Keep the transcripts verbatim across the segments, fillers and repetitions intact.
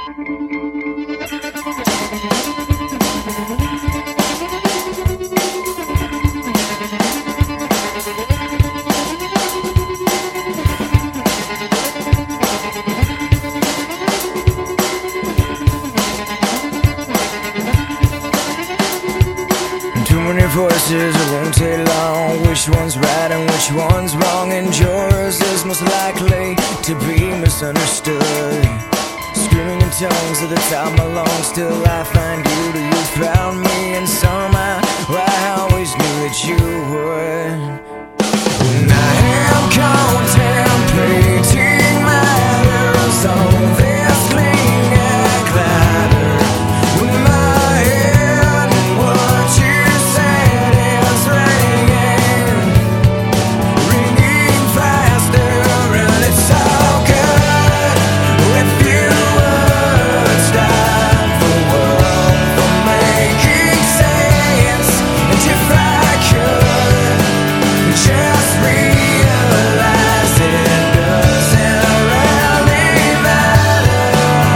Too many voices, it won't take long. Which one's right and which one's wrong? And yours is most likely to be misunderstood. Screaming in tongues at the top of my lungs, till I find you, till you found me. And somehow I always knew that you would. When I am contemplating matters on this clean glider, with my head in what you said is ringing, ringing faster, and it's all good if you would stop the world from making sense. And if I could just realize it doesn't really matter.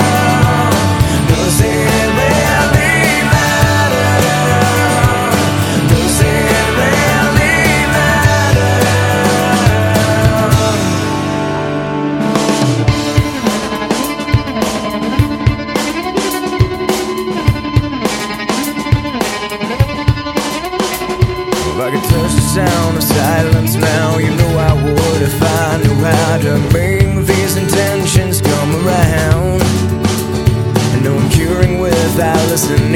Does it really matter? Does it really matter? If I could touch the sound of silence now, you know I would, if I knew how to make these intentions come around. I know I'm curing without listening.